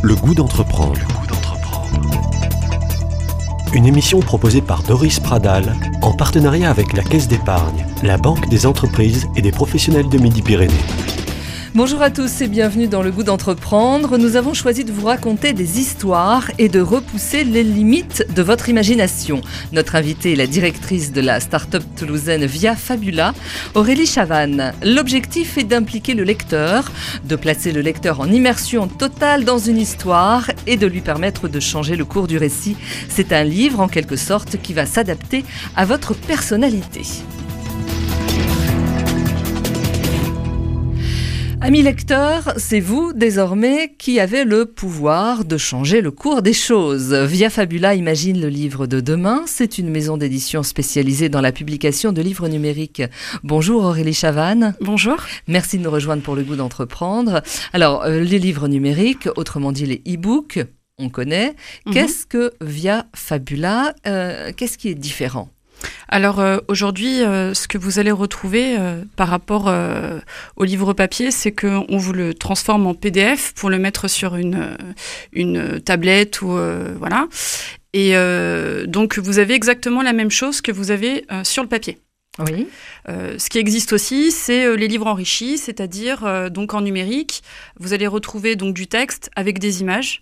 Le goût d'entreprendre. Une émission proposée par Doris Pradal en partenariat avec la Caisse d'épargne, la Banque des entreprises et des professionnels de Midi-Pyrénées. Bonjour à tous et bienvenue dans Le goût d'entreprendre. Nous avons choisi de vous raconter des histoires et de repousser les limites de votre imagination. Notre invitée est la directrice de la start-up toulousaine Via Fabula, Aurélie Chavannes. L'objectif est d'impliquer le lecteur, de placer le lecteur en immersion totale dans une histoire et de lui permettre de changer le cours du récit. C'est un livre en quelque sorte qui va s'adapter à votre personnalité. Amis lecteurs, c'est vous, désormais, qui avez le pouvoir de changer le cours des choses. Via Fabula imagine le livre de demain. C'est une maison d'édition spécialisée dans la publication de livres numériques. Bonjour Aurélie Chavannes. Bonjour. Merci de nous rejoindre pour Le goût d'entreprendre. Alors, les livres numériques, autrement dit les e-books, on connaît. Qu'est-ce que Via Fabula, qu'est-ce qui est différent ? Alors aujourd'hui, ce que vous allez retrouver par rapport au livre papier, c'est qu'on vous le transforme en PDF pour le mettre sur une tablette ou voilà. Et donc vous avez exactement la même chose que vous avez sur le papier. Oui. Ce qui existe aussi, c'est les livres enrichis, c'est-à-dire donc en numérique, vous allez retrouver donc du texte avec des images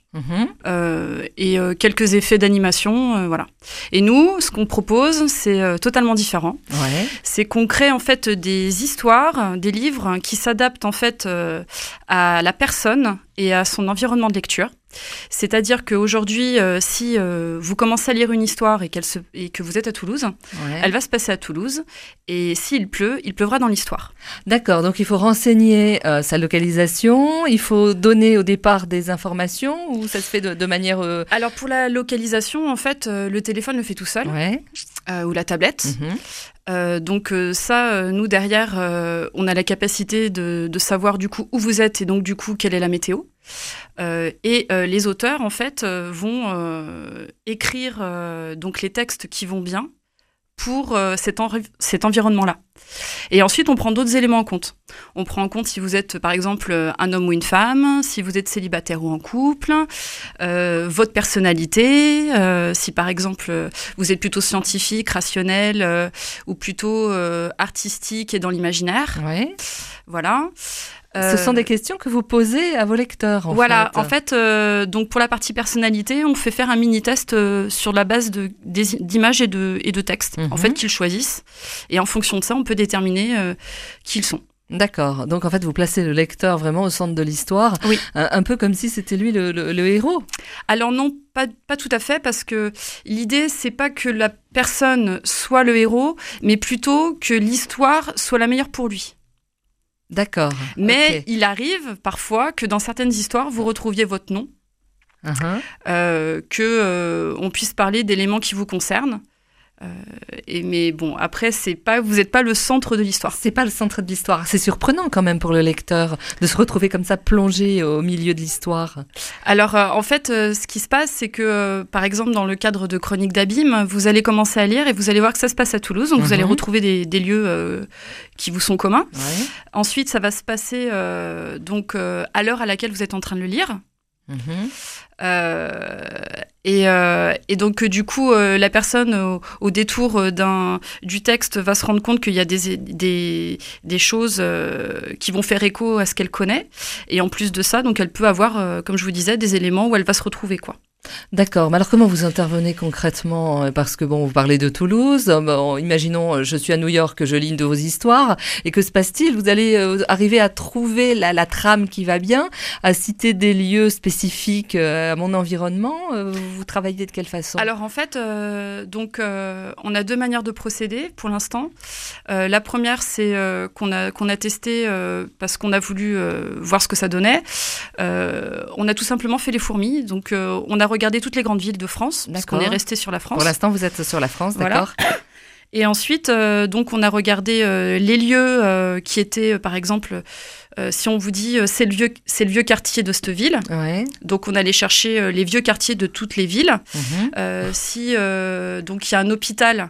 et quelques effets d'animation, voilà. Et nous, ce qu'on propose, c'est totalement différent. Ouais. C'est qu'on crée en fait des histoires, des livres qui s'adaptent en fait à la personne et à son environnement de lecture. C'est-à-dire qu'aujourd'hui, si vous commencez à lire une histoire et que vous êtes à Toulouse, elle va se passer à Toulouse. Et s'il pleut, il pleuvra dans l'histoire. D'accord, donc il faut renseigner sa localisation, il faut donner au départ des informations ou ça se fait de manière... Alors pour la localisation, en fait, le téléphone le fait tout seul, ou la tablette. Donc ça, nous derrière, on a la capacité de savoir du coup où vous êtes et donc du coup quelle est la météo. Et les auteurs en fait vont écrire donc les textes qui vont bien pour cet environnement-là. Et ensuite, on prend d'autres éléments en compte. On prend en compte si vous êtes, par exemple, un homme ou une femme, si vous êtes célibataire ou en couple, votre personnalité, si, par exemple, vous êtes plutôt scientifique, rationnel, ou plutôt artistique et dans l'imaginaire. Ouais. Voilà. Ce sont des questions que vous posez à vos lecteurs, en fait, donc pour la partie personnalité, on fait faire un mini-test sur la base d'images et de textes, en fait, qu'ils choisissent. Et en fonction de ça, on peut déterminer qui ils sont. D'accord. Donc, en fait, vous placez le lecteur vraiment au centre de l'histoire. Oui. Un peu comme si c'était lui le héros. Alors non, pas tout à fait, parce que l'idée, c'est pas que la personne soit le héros, mais plutôt que l'histoire soit la meilleure pour lui. D'accord. Mais il arrive parfois que dans certaines histoires, vous retrouviez votre nom, que on puisse parler d'éléments qui vous concernent. Mais bon, après, vous n'êtes pas le centre de l'histoire. C'est pas le centre de l'histoire. C'est surprenant quand même pour le lecteur de se retrouver comme ça plongé au milieu de l'histoire. Alors, en fait, ce qui se passe, c'est que, par exemple, dans le cadre de Chroniques d'Abîme, vous allez commencer à lire et vous allez voir que ça se passe à Toulouse. Donc, vous allez retrouver des lieux qui vous sont communs. Ouais. Ensuite, ça va se passer donc à l'heure à laquelle vous êtes en train de le lire. Et donc du coup la personne au détour du texte va se rendre compte qu'il y a des choses qui vont faire écho à ce qu'elle connaît, et en plus de ça, donc elle peut avoir comme je vous disais des éléments où elle va se retrouver, quoi. D'accord, mais alors comment vous intervenez concrètement ? Parce que bon, vous parlez de Toulouse, imaginons je suis à New York, je lis une de vos histoires, et que se passe-t-il ? Vous allez arriver à trouver la trame qui va bien, à citer des lieux spécifiques à mon environnement. Vous travaillez de quelle façon ? Alors en fait, donc on a deux manières de procéder pour l'instant. La première, c'est qu'on a testé parce qu'on a voulu voir ce que ça donnait. On a tout simplement fait les fourmis, donc on a regardé toutes les grandes villes de France, parce qu'on est resté sur la France. Pour l'instant, vous êtes sur la France, d'accord. Voilà. Et ensuite, donc, on a regardé les lieux qui étaient, par exemple, si on vous dit c'est le vieux quartier de cette ville, donc on allait chercher les vieux quartiers de toutes les villes. Si donc il y a un hôpital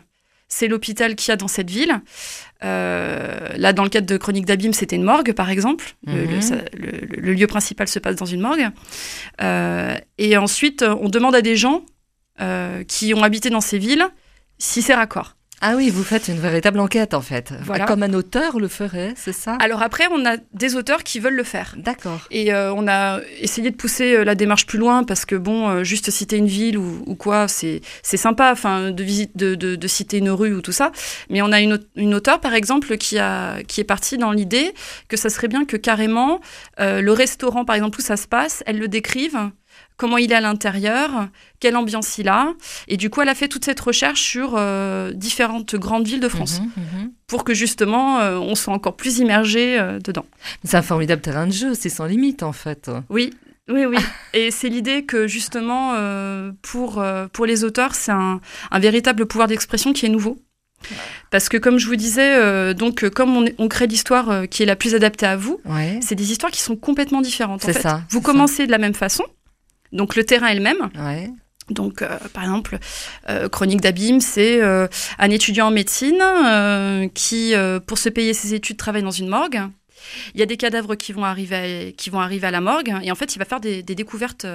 c'est l'hôpital qu'il y a dans cette ville. Là, dans le cadre de Chroniques d'Abîme, c'était une morgue, par exemple. Le lieu principal se passe dans une morgue. Et ensuite, on demande à des gens qui ont habité dans ces villes si c'est raccord. Ah oui, vous faites une véritable enquête en fait. Voilà. Comme un auteur le ferait, c'est ça ? Alors après, on a des auteurs qui veulent le faire. D'accord. Et on a essayé de pousser la démarche plus loin parce que juste citer une ville ou quoi, c'est sympa, enfin de citer une rue ou tout ça. Mais on a une auteure par exemple qui est partie dans l'idée que ça serait bien que carrément le restaurant par exemple où ça se passe, elle le décrive. Comment il est à l'intérieur, quelle ambiance il a. Et du coup, elle a fait toute cette recherche sur différentes grandes villes de France pour que justement, on soit encore plus immergé dedans. C'est un formidable terrain de jeu, c'est sans limite en fait. Oui. Et c'est l'idée que justement, pour les auteurs, c'est un véritable pouvoir d'expression qui est nouveau. Parce que comme je vous disais, donc comme on crée l'histoire qui est la plus adaptée à vous, c'est des histoires qui sont complètement différentes. C'est ça. Vous commencez de la même façon. Donc, le terrain est le même. Ouais. Donc, par exemple, Chroniques d'Abîme, c'est un étudiant en médecine qui, pour se payer ses études, travaille dans une morgue. Il y a des cadavres qui vont arriver à la morgue. Et en fait, il va faire des découvertes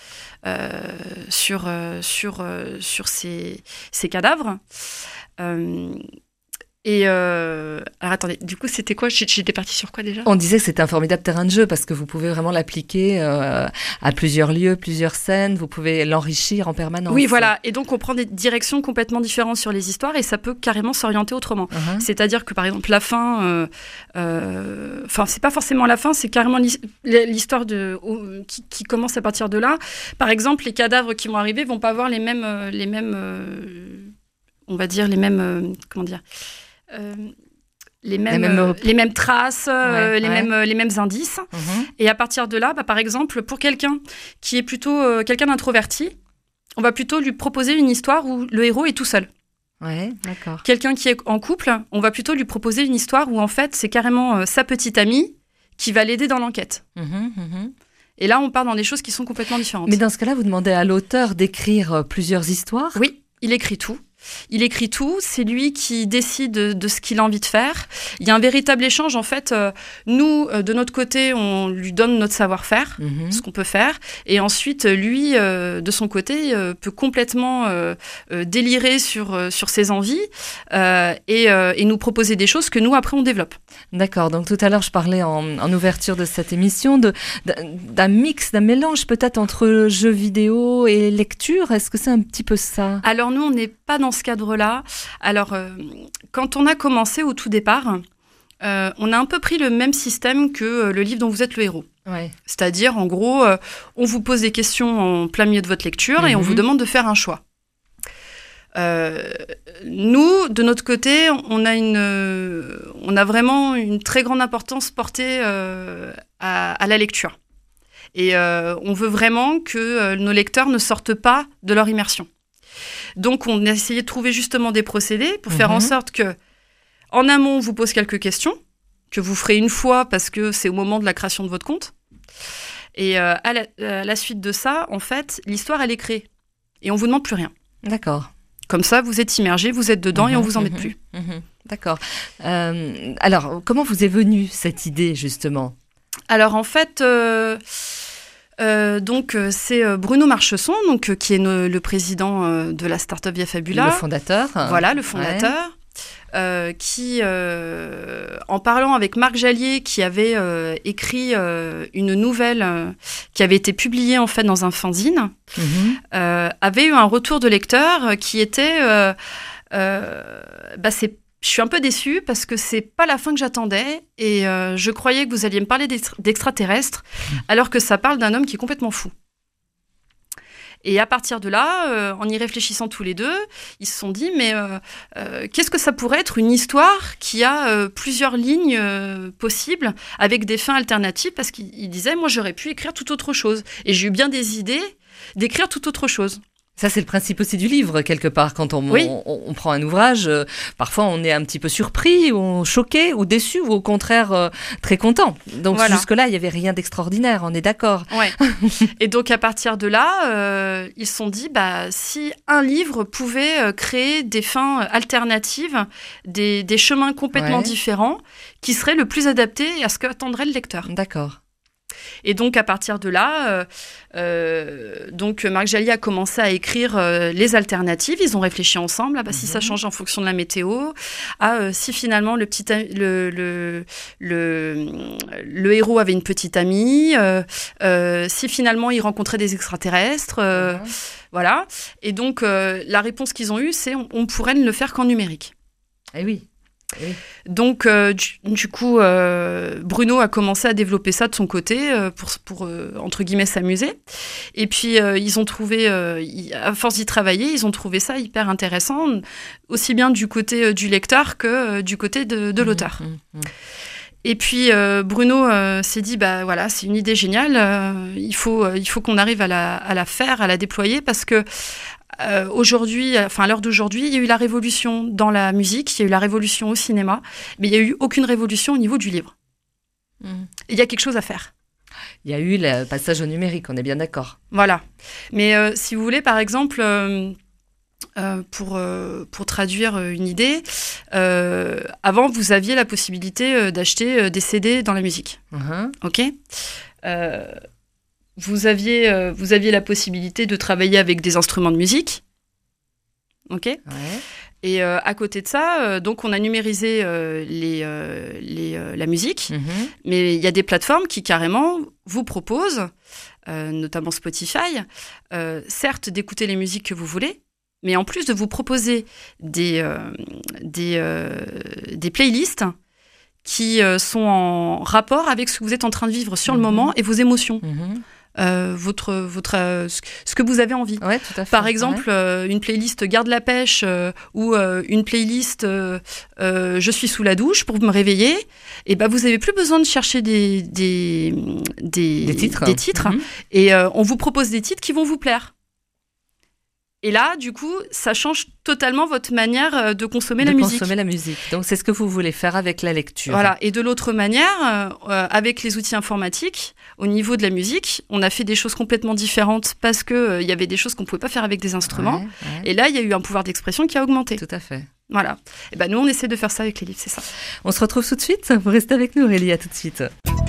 sur ces cadavres. Alors attendez, du coup c'était quoi ? J'étais partie sur quoi déjà ? On disait que c'était un formidable terrain de jeu parce que vous pouvez vraiment l'appliquer à plusieurs lieux, plusieurs scènes, vous pouvez l'enrichir en permanence. Oui, voilà, et donc on prend des directions complètement différentes sur les histoires et ça peut carrément s'orienter autrement. C'est-à-dire que par exemple la fin, c'est pas forcément la fin, c'est carrément l'histoire qui commence à partir de là. Par exemple, les cadavres qui vont arriver vont pas avoir les mêmes les mêmes traces, les mêmes indices. Et à partir de là, par exemple, pour quelqu'un qui est plutôt quelqu'un d'introverti, on va plutôt lui proposer une histoire où le héros est tout seul. Ouais, d'accord. Quelqu'un qui est en couple, on va plutôt lui proposer une histoire où en fait c'est carrément sa petite amie qui va l'aider dans l'enquête. Et là, on part dans des choses qui sont complètement différentes. Mais dans ce cas-là, vous demandez à l'auteur d'écrire plusieurs histoires ? Oui, il écrit tout. C'est lui qui décide de ce qu'il a envie de faire. Il y a un véritable échange, en fait. Nous, de notre côté, on lui donne notre savoir-faire, ce qu'on peut faire. Et ensuite, lui, de son côté, peut complètement délirer sur ses envies et nous proposer des choses que nous, après, on développe. D'accord. Donc, tout à l'heure, je parlais en ouverture de cette émission d'un mix, d'un mélange peut-être entre jeux vidéo et lecture. Est-ce que c'est un petit peu ça ? Alors, nous, on n'est pas dans ce cadre-là. Alors, quand on a commencé au tout départ, on a un peu pris le même système que le livre dont vous êtes le héros. Ouais. C'est-à-dire, en gros, on vous pose des questions en plein milieu de votre lecture et on vous demande de faire un choix. Nous, de notre côté, on a vraiment une très grande importance portée à la lecture. Et on veut vraiment que nos lecteurs ne sortent pas de leur immersion. Donc, on a essayé de trouver justement des procédés pour faire en sorte que, en amont, on vous pose quelques questions, que vous ferez une fois parce que c'est au moment de la création de votre compte. Et à la suite de ça, en fait, l'histoire, elle est créée. Et on vous demande plus rien. D'accord. Comme ça, vous êtes immergé, vous êtes dedans et on vous embête plus. D'accord. Alors, comment vous est venue cette idée, justement ? Alors, en fait... c'est Bruno Marchesson, qui est le président de la start-up Via Fabula. Le fondateur. Voilà, le fondateur. Qui, en parlant avec Marc Jallier, qui avait écrit une nouvelle qui avait été publiée en fait dans un fanzine, avait eu un retour de lecteur qui était je suis un peu déçue parce que c'est pas la fin que j'attendais et je croyais que vous alliez me parler d'extraterrestres alors que ça parle d'un homme qui est complètement fou. Et à partir de là, en y réfléchissant tous les deux, ils se sont dit mais qu'est-ce que ça pourrait être une histoire qui a plusieurs lignes possibles avec des fins alternatives, parce qu'il disait moi j'aurais pu écrire tout autre chose et j'ai eu bien des idées d'écrire tout autre chose. Ça, c'est le principe aussi du livre, quelque part. Quand on prend un ouvrage, parfois on est un petit peu surpris, ou choqué, ou déçu, ou au contraire très content. Donc jusque-là, il n'y avait rien d'extraordinaire, on est d'accord. Ouais. Et donc à partir de là, ils se sont dit, si un livre pouvait créer des fins alternatives, des chemins complètement différents, qui seraient le plus adaptés à ce qu'attendrait le lecteur. D'accord. Et donc, à partir de là, Marc Jallier a commencé à écrire les alternatives. Ils ont réfléchi ensemble. Si ça change en fonction de la météo, si finalement le héros avait une petite amie, si finalement il rencontrait des extraterrestres, voilà. Et donc, la réponse qu'ils ont eue, c'est on pourrait ne le faire qu'en numérique. Eh oui. Oui. Donc, du coup, Bruno a commencé à développer ça de son côté pour entre guillemets, s'amuser. Et puis, ils ont trouvé, à force d'y travailler, ils ont trouvé ça hyper intéressant, aussi bien du côté du lecteur que du côté de l'auteur. Et puis, Bruno s'est dit, c'est une idée géniale, il faut qu'on arrive à la faire, à la déployer, parce que aujourd'hui, à l'heure d'aujourd'hui, il y a eu la révolution dans la musique, il y a eu la révolution au cinéma, mais il n'y a eu aucune révolution au niveau du livre. Il y a quelque chose à faire. Il y a eu le passage au numérique, on est bien d'accord. Voilà. Mais si vous voulez, par exemple, pour traduire une idée, avant, vous aviez la possibilité d'acheter des CD dans la musique. OK ? Vous aviez la possibilité de travailler avec des instruments de musique. OK ? Et à côté de ça, donc on a numérisé la musique, mais il y a des plateformes qui carrément vous proposent, notamment Spotify, certes d'écouter les musiques que vous voulez, mais en plus de vous proposer des playlists qui sont en rapport avec ce que vous êtes en train de vivre sur le moment et vos émotions. Ce que vous avez envie. Ouais, tout à fait. Par exemple, une playlist Garde la pêche ou une playlist Je suis sous la douche pour me réveiller, et vous n'avez plus besoin de chercher des titres. Et on vous propose des titres qui vont vous plaire. Et là, du coup, ça change totalement votre manière de consommer la musique. Donc, c'est ce que vous voulez faire avec la lecture. Voilà. Et de l'autre manière, avec les outils informatiques, au niveau de la musique, on a fait des choses complètement différentes parce qu'il y avait des choses qu'on ne pouvait pas faire avec des instruments. Et là, il y a eu un pouvoir d'expression qui a augmenté. Tout à fait. Voilà. Et nous, on essaie de faire ça avec les livres, c'est ça. On se retrouve tout de suite. Vous restez avec nous, Aurélie. À tout de suite.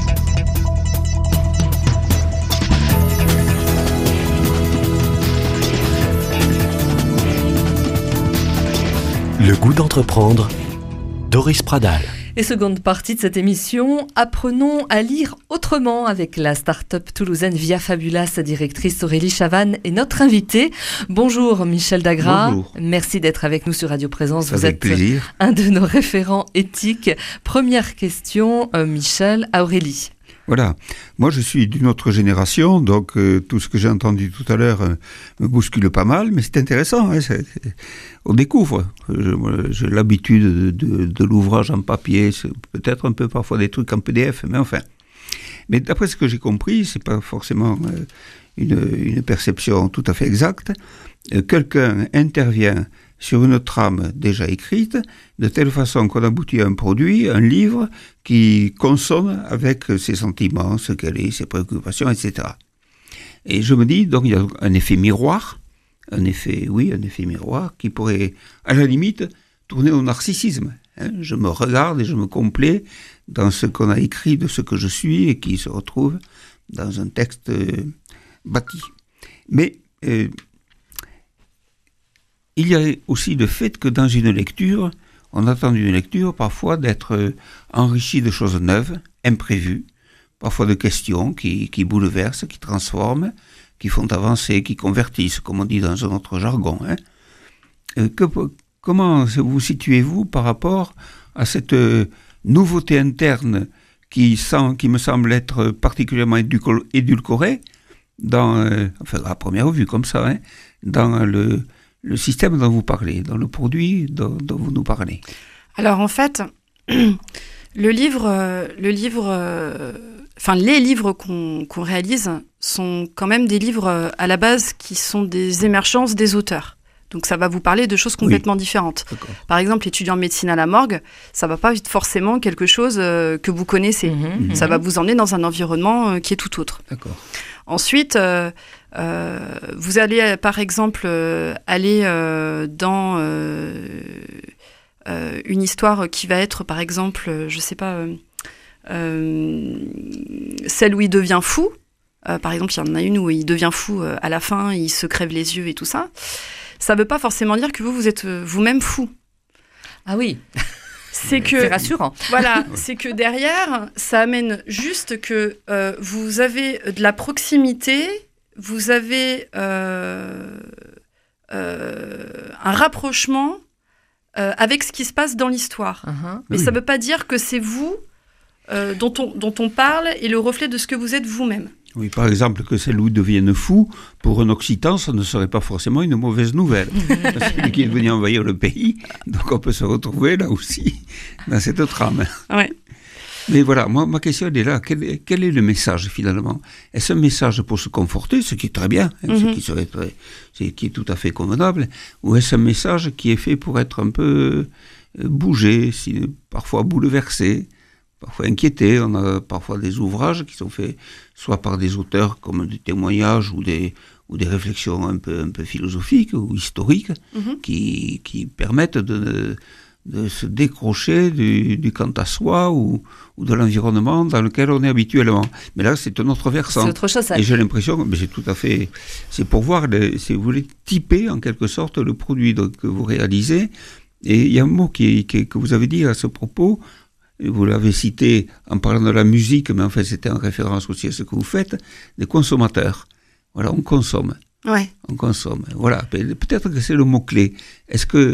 Le goût d'entreprendre, Doris Pradal. Et seconde partie de cette émission, apprenons à lire autrement avec la start-up toulousaine Via Fabula. Sa directrice Aurélie Chavannes est notre invitée. Bonjour Michel Dagras. Bonjour. Merci d'être avec nous sur Radio Présence. Vous avec êtes plaisir. Un de nos référents éthiques. Première question, Michel, à Aurélie. Voilà. Moi, je suis d'une autre génération, donc tout ce que j'ai entendu tout à l'heure me bouscule pas mal, mais c'est intéressant. On découvre. J'ai l'habitude de l'ouvrage en papier, c'est peut-être un peu parfois des trucs en PDF, mais enfin. Mais d'après ce que j'ai compris, c'est pas forcément une perception tout à fait exacte. Quelqu'un intervient sur une trame déjà écrite, de telle façon qu'on aboutit à un produit, un livre, qui consonne avec ses sentiments, ce qu'elle est, ses préoccupations, etc. Et je me dis, donc il y a un effet miroir, un effet miroir, qui pourrait, à la limite, tourner au narcissisme. Je me regarde et je me complais dans ce qu'on a écrit de ce que je suis et qui se retrouve dans un texte bâti. Mais il y a aussi le fait que dans une lecture, on attend d'une lecture parfois d'être enrichi de choses neuves, imprévues, parfois de questions qui bouleversent, qui transforment, qui font avancer, qui convertissent, comme on dit dans un autre jargon. Comment vous situez-vous par rapport à cette nouveauté interne qui me semble être particulièrement édulcorée, à première vue comme ça, dans le système dont vous parlez, dans le produit dont vous nous parlez? Alors en fait, le livre les livres qu'on réalise sont quand même des livres à la base qui sont des émergences des auteurs. Donc ça va vous parler de choses complètement différentes. D'accord. Par exemple, étudiant en médecine à la morgue, ça va pas être forcément quelque chose que vous connaissez. Ça va vous emmener dans un environnement qui est tout autre. D'accord. Ensuite, vous allez par exemple aller dans une histoire qui va être par exemple, je sais pas, celle où il devient fou. Par exemple, il y en a une où il devient fou à la fin, il se crève les yeux et tout ça. Ça ne veut pas forcément dire que vous êtes vous-même fou. Ah oui, c'est rassurant. Voilà, c'est que derrière, ça amène juste que vous avez de la proximité, vous avez un rapprochement avec ce qui se passe dans l'histoire. Mais ça ne veut pas dire que c'est vous dont on parle et le reflet de ce que vous êtes vous-même. Oui, par exemple, que Saint Louis devienne fou, pour un Occitan, ça ne serait pas forcément une mauvaise nouvelle. C'est lui qui est venu envahir le pays, donc on peut se retrouver là aussi, dans cette trame. Ouais. Mais voilà, moi, ma question elle est là. Quel est le message finalement ? Est-ce un message pour se conforter, ce qui est très bien, ce qui est tout à fait convenable, ou est-ce un message qui est fait pour être un peu bougé, parfois bouleversé ? Parfois inquiétés, on a parfois des ouvrages qui sont faits soit par des auteurs comme des témoignages ou des réflexions un peu philosophiques ou historiques qui permettent de se décrocher du quant à soi ou de l'environnement dans lequel on est habituellement. Mais là, c'est un autre versant. C'est autre chose. Ça. Et j'ai l'impression, mais c'est pour voir, si vous voulez, typer en quelque sorte le produit que vous réalisez. Et il y a un mot que vous avez dit à ce propos. Vous l'avez cité en parlant de la musique, mais en fait c'était en référence aussi à ce que vous faites, des consommateurs. Voilà, on consomme. Ouais. On consomme. Voilà, peut-être que c'est le mot-clé. Est-ce que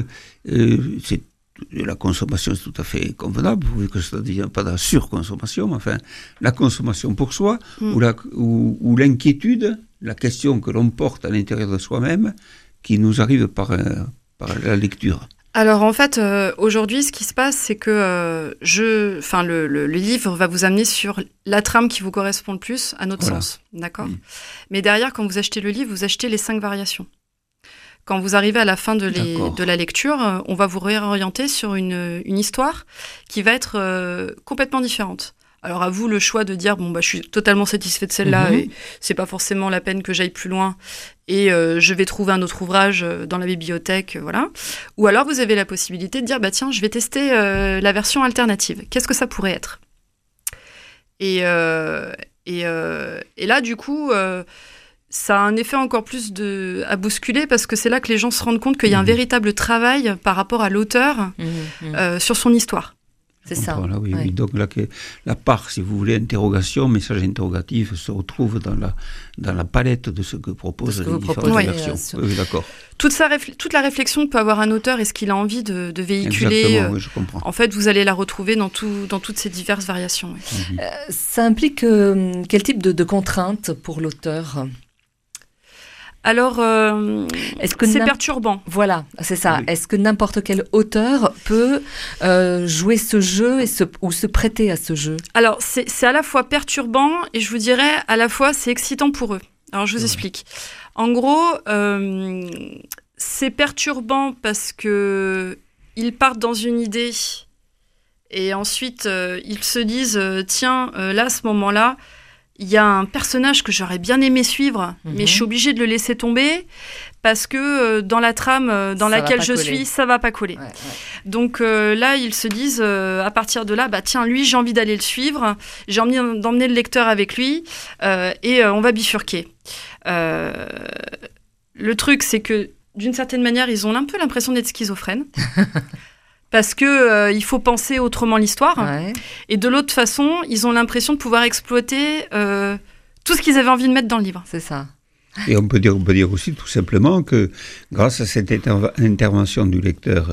la consommation est tout à fait convenable, vu que ça ne devient pas de la surconsommation, mais enfin, la consommation pour soi, ou l'inquiétude, la question que l'on porte à l'intérieur de soi-même, qui nous arrive par la lecture. Alors en fait, aujourd'hui, ce qui se passe, c'est que le livre va vous amener sur la trame qui vous correspond le plus à notre sens, d'accord ? Mais derrière, quand vous achetez le livre, vous achetez les 5 variations. Quand vous arrivez à la fin de la lecture, on va vous réorienter sur une histoire qui va être complètement différente. Alors à vous le choix de dire je suis totalement satisfait de celle-là et c'est pas forcément la peine que j'aille plus loin et je vais trouver un autre ouvrage dans la bibliothèque, voilà. Ou alors vous avez la possibilité de dire tiens, je vais tester la version alternative. Qu'est-ce que ça pourrait être ? Et là du coup ça a un effet encore plus à bousculer parce que c'est là que les gens se rendent compte qu'il y a un véritable travail par rapport à l'auteur sur son histoire. C'est ça. Là, oui. Donc la part, si vous voulez, interrogation, message interrogatif, se retrouve dans la palette de ce que proposent les différentes versions. Oui, d'accord. Toute la réflexion que peut avoir un auteur et ce qu'il a envie de véhiculer, exactement, je comprends. En fait, vous allez la retrouver dans toutes ces diverses variations. Oui. Ça implique quel type de contraintes pour l'auteur ? Alors, c'est perturbant. Voilà, c'est ça. Oui. Est-ce que n'importe quel auteur peut jouer ce jeu ou se prêter à ce jeu ? Alors, c'est à la fois perturbant et je vous dirais à la fois c'est excitant pour eux. Alors, je vous explique. En gros, c'est perturbant parce que ils partent dans une idée et ensuite ils se disent tiens, là, à ce moment-là, il y a un personnage que j'aurais bien aimé suivre, mais je suis obligée de le laisser tomber parce que dans la trame dans laquelle je suis, ça va pas coller. Ouais. Donc là, ils se disent à partir de là, tiens, lui, j'ai envie d'aller le suivre, j'ai envie d'emmener le lecteur avec lui et on va bifurquer. Le truc, c'est que d'une certaine manière, ils ont un peu l'impression d'être schizophrènes. Parce que il faut penser autrement l'histoire. Ouais. Et de l'autre façon, ils ont l'impression de pouvoir exploiter tout ce qu'ils avaient envie de mettre dans le livre. C'est ça. Et on peut dire aussi tout simplement que grâce à cette intervention du lecteur,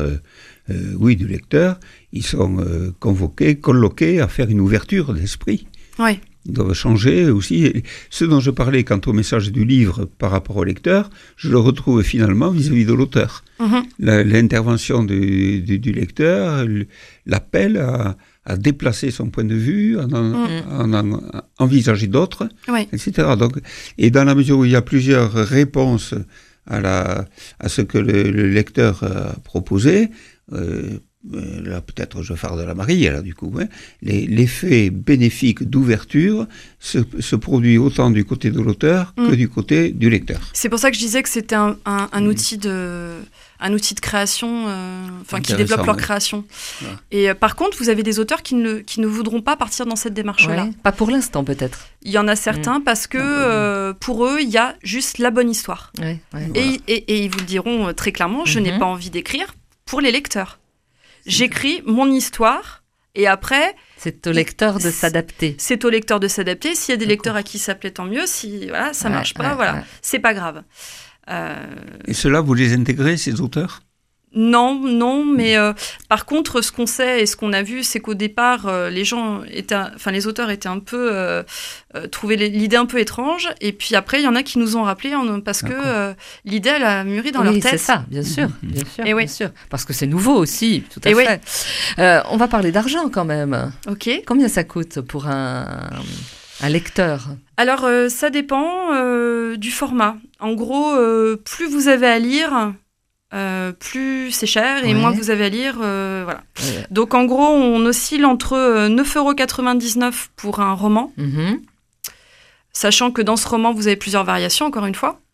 ils sont colloqués à faire une ouverture d'esprit. Oui. Ils doivent changer aussi. Et ce dont je parlais quant au message du livre par rapport au lecteur, je le retrouve finalement vis-à-vis de l'auteur. L'intervention du lecteur, l'appel à déplacer son point de vue, à en envisager d'autres, etc. Donc, et dans la mesure où il y a plusieurs réponses à ce que le lecteur a proposé, là peut-être je farde de la Marie, là du coup, l'effet bénéfique d'ouverture se produit autant du côté de l'auteur que du côté du lecteur. C'est pour ça que je disais que c'était un outil de création, qui développe leur création. Ouais. Et par contre, vous avez des auteurs qui ne voudront pas partir dans cette démarche-là. Ouais, pas pour l'instant, peut-être. Il y en a certains parce que pour eux, il y a juste la bonne histoire. Ouais, et ils vous le diront très clairement, je n'ai pas envie d'écrire pour les lecteurs. J'écris mon histoire et après... C'est au lecteur de s'adapter. C'est au lecteur de s'adapter. S'il y a des lecteurs à qui ça plaît, tant mieux. Si ça marche pas, c'est pas grave. Et ceux-là, vous les intégrez, ces auteurs ? Non, mais par contre, ce qu'on sait et ce qu'on a vu, c'est qu'au départ, les auteurs étaient un peu trouvaient l'idée un peu étrange, et puis après, il y en a qui nous ont rappelé parce que l'idée elle a mûri dans leur tête. C'est ça, bien sûr, bien sûr, parce que c'est nouveau aussi, tout à fait. On va parler d'argent quand même. Ok. Combien ça coûte pour un lecteur ? Alors, ça dépend du format. En gros, plus vous avez à lire. Plus c'est cher et moins vous avez à lire. Voilà. Ouais. Donc en gros, on oscille entre 9,99 € pour un roman, sachant que dans ce roman, vous avez plusieurs variations, encore une fois.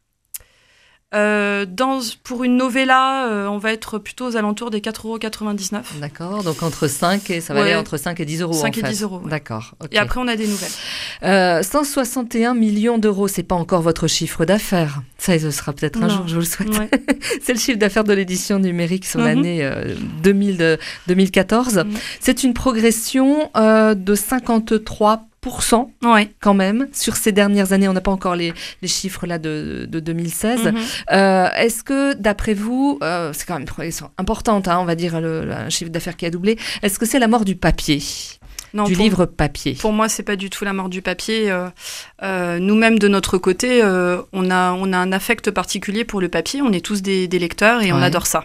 Pour une novella, on va être plutôt aux alentours des 4,99 €. D'accord, donc entre 5 et ça va aller entre 5 et 10 € 5 et 10 €. D'accord. Okay. Et après, on a des nouvelles. 161 millions d'euros, c'est pas encore votre chiffre d'affaires. Ça, ce sera peut-être un jour, je vous le souhaite. Ouais. C'est le chiffre d'affaires de l'édition numérique sur l'année 2014. C'est une progression de 53%. Quand même, sur ces dernières années. On n'a pas encore les chiffres là de 2016. Est-ce que, d'après vous, c'est quand même une progression importante, on va dire, un chiffre d'affaires qui a doublé. Est-ce que c'est la mort du papier ? Non, livre papier. Pour moi, c'est pas du tout la mort du papier. Nous-mêmes, de notre côté, on a un affect particulier pour le papier. On est tous des lecteurs et on adore ça.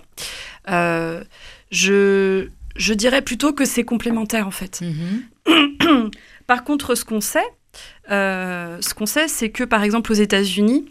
Je dirais plutôt que c'est complémentaire, en fait. Par contre, ce qu'on sait, c'est que, par exemple, aux États-Unis,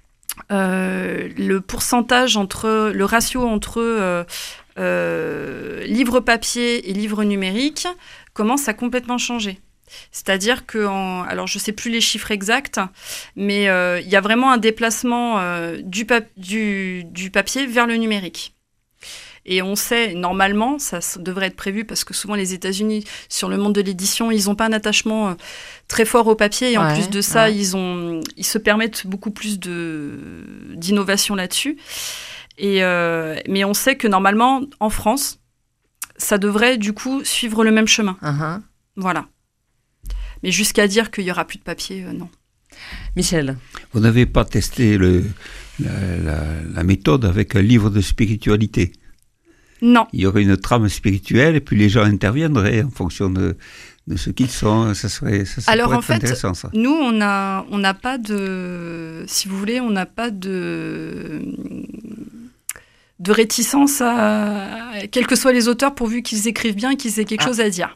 le ratio entre livre papier et livre numérique commence à complètement changer. C'est-à-dire que, alors je ne sais plus les chiffres exacts, mais il y a vraiment un déplacement du papier vers le numérique. Et on sait, normalement, ça devrait être prévu parce que souvent les États-Unis, sur le monde de l'édition, ils n'ont pas un attachement très fort au papier. Et en plus de ça, ils se permettent beaucoup plus d'innovation là-dessus. Mais on sait que normalement, en France, ça devrait du coup suivre le même chemin. Voilà. Mais jusqu'à dire qu'il n'y aura plus de papier, non. Michel. Vous n'avez pas testé la méthode avec un livre de spiritualité ? Non. Il y aurait une trame spirituelle et puis les gens interviendraient en fonction de ce qu'ils sont. Ça Alors pourrait en être fait, intéressant, ça. Nous, on n'a pas de... Si vous voulez, on n'a pas de réticence quels que soient les auteurs, pourvu qu'ils écrivent bien et qu'ils aient quelque chose à dire.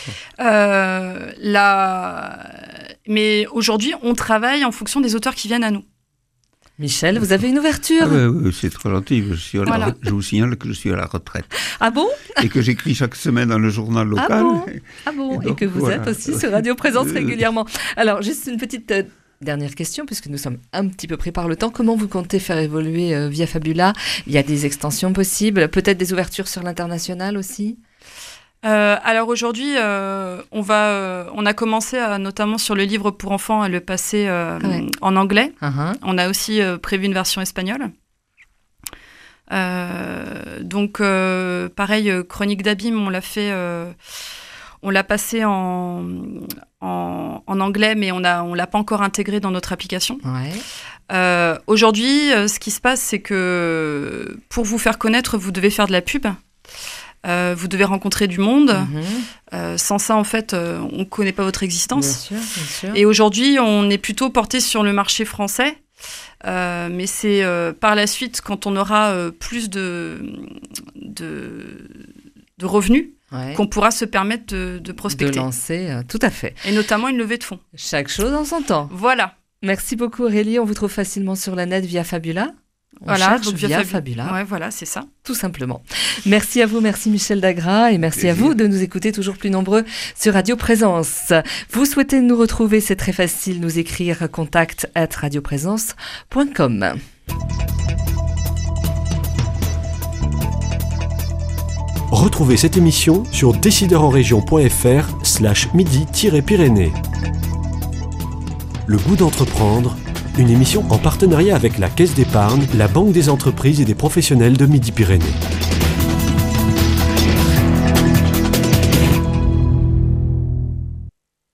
Mais aujourd'hui, on travaille en fonction des auteurs qui viennent à nous. Michel, vous avez une ouverture ? Oui, c'est trop gentil. Je vous signale que je suis à la retraite. Ah bon ? Et que j'écris chaque semaine dans le journal local. Ah bon ? Et que vous êtes aussi sur Radio Présence régulièrement. Alors, juste une petite dernière question, puisque nous sommes un petit peu pris par le temps. Comment vous comptez faire évoluer Via Fabula ? Il y a des extensions possibles, peut-être des ouvertures sur l'international aussi ? Alors aujourd'hui, on a commencé notamment sur le livre pour enfants à le passer en anglais. On a aussi prévu une version espagnole. Donc pareil, Chronique d'Abîme, on l'a passé en anglais, mais on l'a pas encore intégré dans notre application. Aujourd'hui, ce qui se passe, c'est que pour vous faire connaître, vous devez faire de la pub. Vous devez rencontrer du monde. Sans ça, en fait, on ne connaît pas votre existence. Bien sûr. Et aujourd'hui, on est plutôt porté sur le marché français. Mais c'est par la suite, quand on aura plus de revenus, qu'on pourra se permettre de prospecter. De lancer, tout à fait. Et notamment une levée de fonds. Chaque chose en son temps. Voilà. Merci beaucoup Aurélie, on vous trouve facilement sur la net via Fabula. Donc via Fabula. Ouais, voilà, c'est ça. Tout simplement. Merci à vous, merci Michel Dagras et merci à vous de nous écouter toujours plus nombreux sur Radio Présence. Vous souhaitez nous retrouver, c'est très facile, nous écrire contact@radioprésence.com. Retrouvez cette émission sur décideurenrégion.fr/midi-pyrénées. Le goût d'entreprendre, une émission en partenariat avec la Caisse d'épargne, la Banque des entreprises et des professionnels de Midi-Pyrénées.